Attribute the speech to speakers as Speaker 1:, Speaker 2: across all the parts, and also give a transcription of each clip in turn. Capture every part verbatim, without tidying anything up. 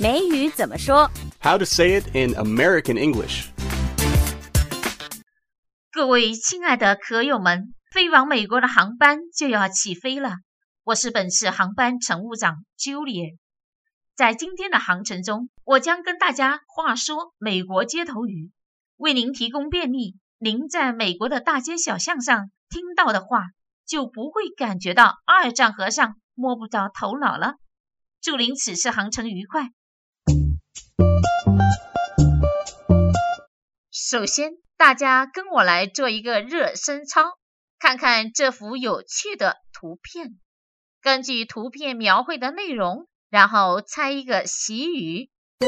Speaker 1: 美语怎么说
Speaker 2: How to say it in American English.
Speaker 3: 各位亲爱的壳友们，飞往美国的航班就要起飞了。我是本次航班乘务长 Julia。在今天的航程中，我将跟大家话说美国街头语，为您提供便利。您在美国的大街小巷上听到的话，就不会感觉到二丈和尚摸不着头脑了。祝您此次航程愉快。首先，大家跟我来做一个热身操，看看这幅有趣的图片。根据图片描绘的内容，然后猜一个习语。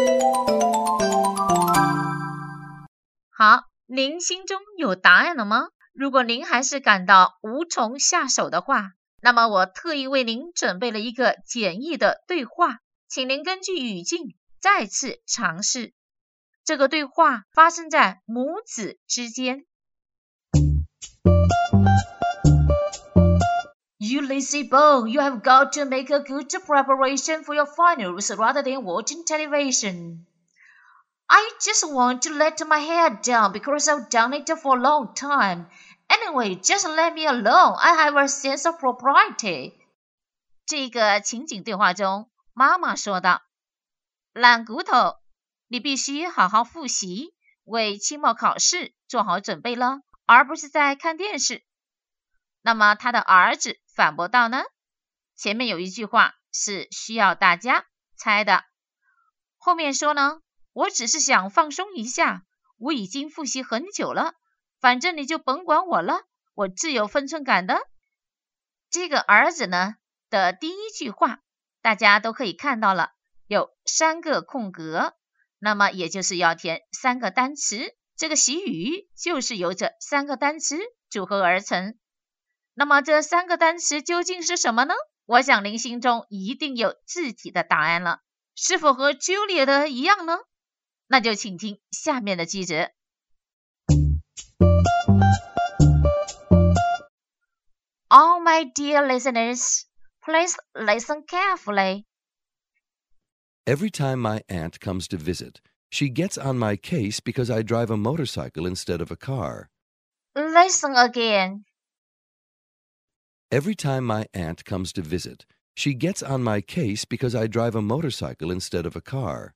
Speaker 3: 好，您心中有答案了吗？如果您还是感到无从下手的话，那么我特意为您准备了一个简易的对话，请您根据语境再次尝试。这个对话发生在母子之间。You lazy bone, you have got to make a good preparation for your finals rather than watching television. I just want to let my hair down because I've done it for a long time. Anyway, just let me alone. I have a sense of propriety. 这个情景对话中，妈妈说道：懒骨头，你必须好好复习，为期末考试做好准备了，而不是在看电视。那么他的儿子反驳道呢，前面有一句话是需要大家猜的，后面说呢，我只是想放松一下，我已经复习很久了，反正你就甭管我了，我自有分寸感的。这个儿子呢的第一句话大家都可以看到了，有三个空格，那么也就是要填三个单词，这个习语就是由这三个单词组合而成。那么这三个单词究竟是什么呢？我想您心中一定有自己的答案了，是否和 Julia 的一样呢？那就请听下面的句子。All my dear listeners, please listen carefully.
Speaker 4: Every time my aunt comes to visit, she gets on my case because I drive a motorcycle instead of a car.
Speaker 3: Listen again.
Speaker 4: Every time my aunt comes to visit, she gets on my case because I drive a motorcycle instead of a car.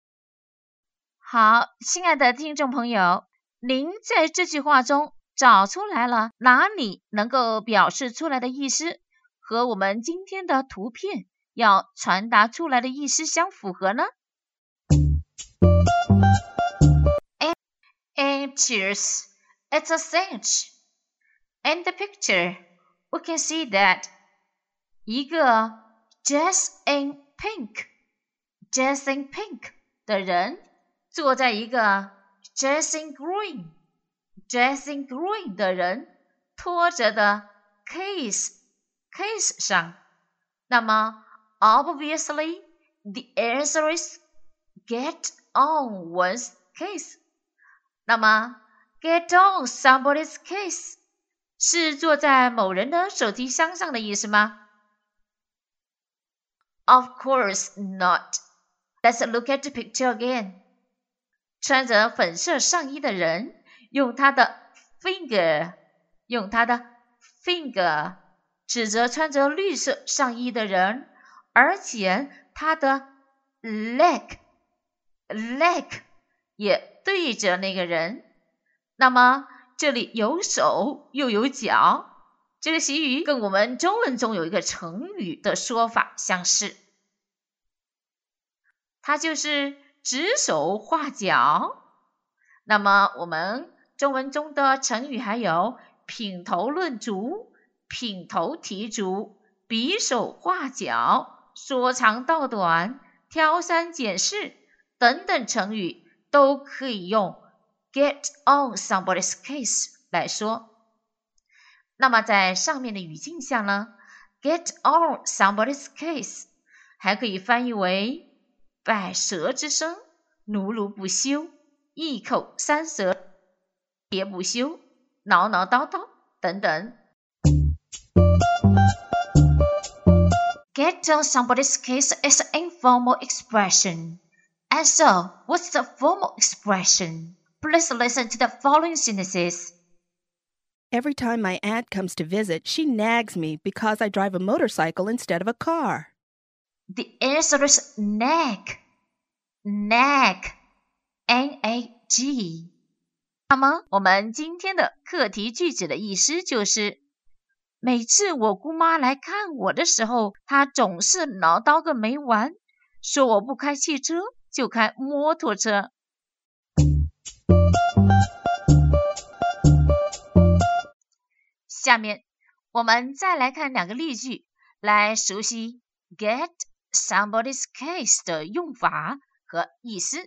Speaker 3: 好，亲爱的听众朋友，您在这句话中找出来了哪里能够表示出来的意思和我们今天的图片要传达出来的意思相符合呢？ And cheers, it's a cinch. In the picture, we can see that 一个 dressed in pink, dressed in pink 的人坐在一个 dressed in green, dressed in green 的人拖着的 case, case 上。那么 obviously, the answer is get on one's case. 那么 get on somebody's case 是坐在某人的手提箱上的意思吗？ Of course not. Let's look at the picture again. 穿着粉色上衣的人用他的 finger 用他的 finger 指着穿着绿色上衣的人，而且他的 leg leg 也对着那个人。那么这里有手又有脚，这个习语跟我们中文中有一个成语的说法相似，它就是指手画脚。那么我们中文中的成语还有品头论足、品头提足、比手画脚、说长道短、挑三拣四等等成语都可以用 get on somebody's case 来说。那么在上面的语境下呢， get on somebody's case 还可以翻译为百舌之声，奴奴不休，一口三舌，喋不休，唠唠叨叨等等。Get on somebody's case is an informal expression And so, what's the formal expression? Please listen to the following sentences.
Speaker 1: Every time my aunt comes to visit, she nags me because I drive a motorcycle instead of a car.
Speaker 3: The answer is nag. Nag. N A G。 那么我们今天的课题句子的意思就是，每次我姑妈来看我的时候，她总是唠叨个没完，说我不开汽车就开摩托车。下面我们再来看两个例句，来熟悉 get somebody's case 的用法和意思。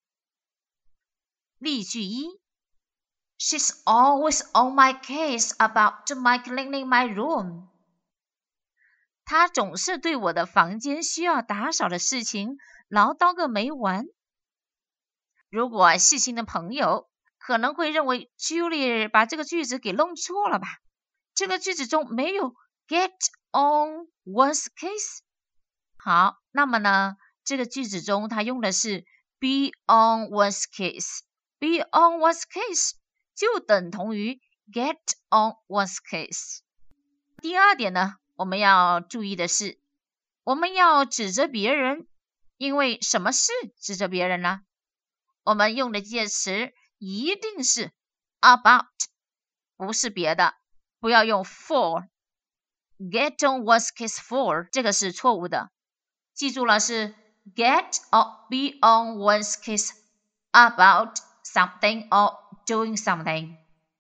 Speaker 3: 例句一 She's always on my case about my cleaning my room. 她总是对我的房间需要打扫的事情唠叨个没完。如果细心的朋友可能会认为 Julie 把这个句子给弄错了吧？这个句子中没有 get on one's case。 好，那么呢，这个句子中它用的是 be on one's case。be on one's case 就等同于 get on one's case。 第二点呢，我们要注意的是，我们要指责别人，因为什么事指责别人呢？我们用的介词一定是 about， 不是别的，不要用 for。 get on one's case for 这个是错误的，记住了，是 get or be on one's case about something or doing something。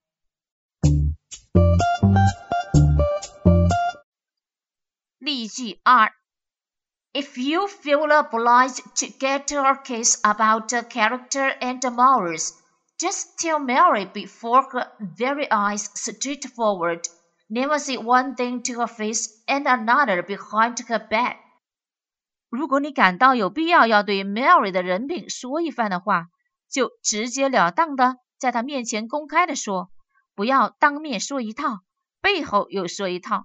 Speaker 3: 例句二 If you feel obliged to get her case about the character and morals, just tell Mary before her very eyes straightforward. Never say one thing to her face and another behind her back. 如果你感到有必要要对 Mary 的人品说一番的话，就直截了当的在她面前公开的说，不要当面说一套，背后又说一套。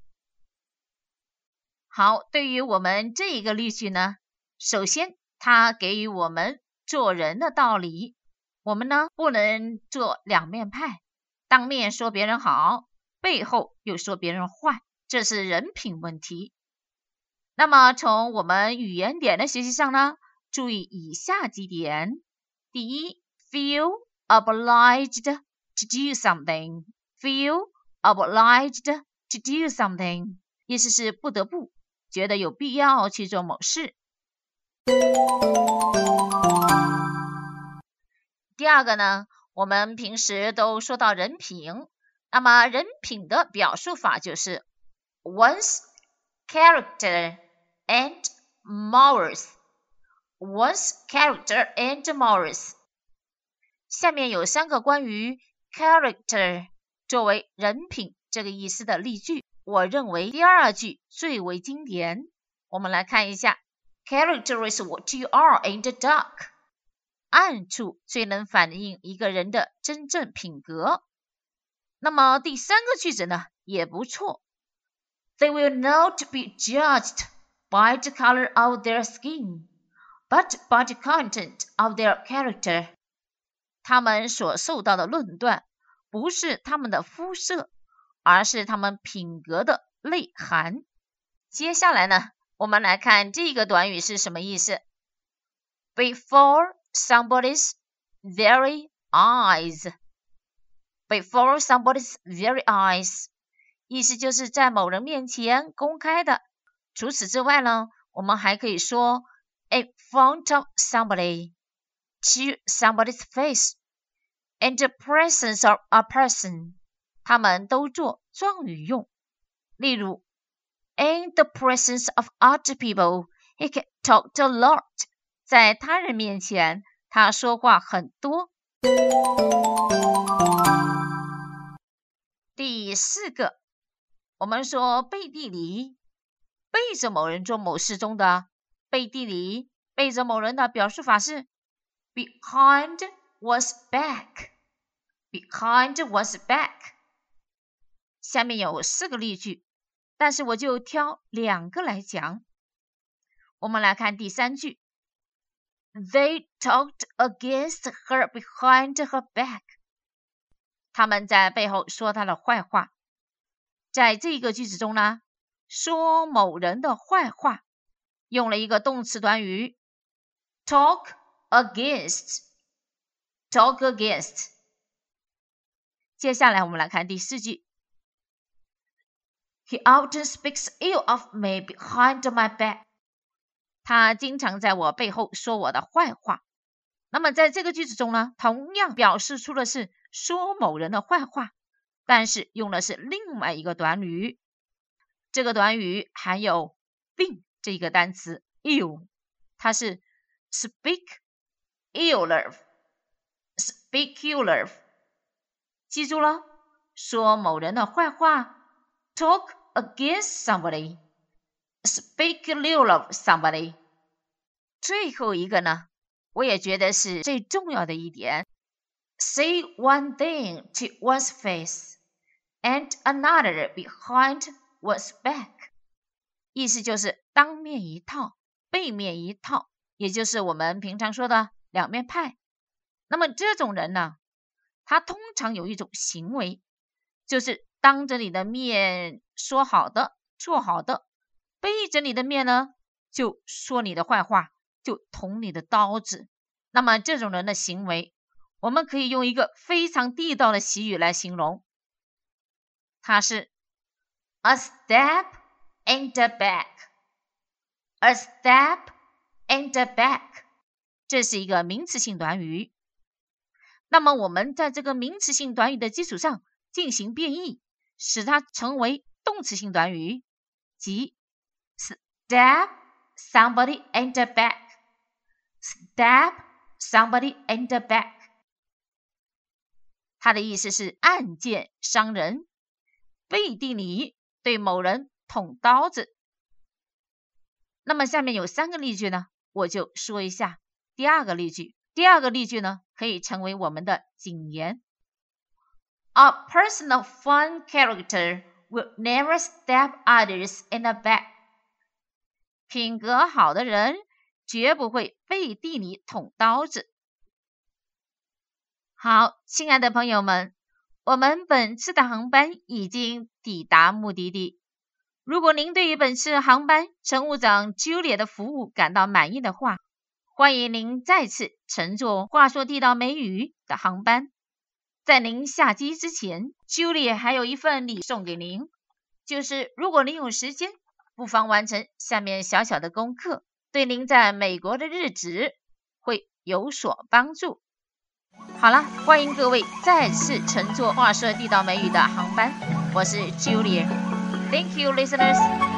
Speaker 3: 好，对于我们这一个例句呢，首先它给予我们做人的道理，我们呢不能做两面派，当面说别人好，背后又说别人坏，这是人品问题。那么从我们语言点的学习上呢，注意以下几点。第一 feel obliged to do something. Feel obliged to do something 意思是不得不，觉得有必要去做某事。第二个呢，我们平时都说到人品，那么人品的表述法就是 one's character and morals. One's character and morals. 下面有三个关于 character 作为人品这个意思的例句，我认为第二句最为经典。我们来看一下 Character is what you are in the dark. 暗处最能反映一个人的真正品格。那么第三个句子呢，也不错。They will not be judged by the color of their skin, but by the content of their character. 他们所受到的论断不是他们的肤色，而是他们品格的内涵。接下来呢，我们来看这个短语是什么意思。Before somebody's very eyes. Before somebody's very eyes. 意思就是在某人面前公开的。除此之外呢，我们还可以说 in front of somebody, to somebody's face, in the presence of a person. 他们都做状语用。例如 in the presence of other people, he can talk a lot. 在他人面前，他说话很多。第四个，我们说背地里，背着某人做某事中的背地里，背着某人的表述法是 behind one's back. Behind one's back. 下面有四个例句，但是我就挑两个来讲。我们来看第三句 They talked against her behind her back. 他们在背后说她的坏话。在这个句子中呢，说某人的坏话用了一个动词短语 talk against talk against。 接下来我们来看第四句。 He often speaks ill of me behind my back. 他经常在我背后说我的坏话。那么在这个句子中呢，同样表示出的是说某人的坏话，但是用的是另外一个短语。这个短语含有病这个单词 ill， 它是 speak ill specular。 记住了，说某人的坏话 talk against somebody speak ill of somebody。 最后一个呢，我也觉得是最重要的一点， say one thing to one's face and another behind one's back。 意思就是当面一套背面一套，也就是我们平常说的两面派。那么这种人呢，他通常有一种行为，就是当着你的面说好的做好的，背着你的面呢就说你的坏话，就捅你的刀子。那么这种人的行为，我们可以用一个非常地道的习语来形容，它是 a stab in the back a stab in the back。 这是一个名词性短语。那么我们在这个名词性短语的基础上进行变异，使它成为动词性短语，即 stab somebody in the back stab somebody in the back。 它的意思是暗箭伤人，背地里对某人捅刀子。那么下面有三个例句呢，我就说一下第二个例句。第二个例句呢，可以成为我们的警言。 A person of fine character will never stab others in the back。 品格好的人绝不会背地里捅刀子。好，亲爱的朋友们，我们本次的航班已经抵达目的地。如果您对于本次航班乘务长 Julia 的服务感到满意的话，欢迎您再次乘坐话说地道美语的航班。在您下机之前， Julia 还有一份礼送给您，就是如果您有时间，不妨完成下面小小的功课，对您在美国的日子会有所帮助。好了，欢迎各位再次乘坐话说地道美语的航班，我是 Julia。 Thank you, listeners.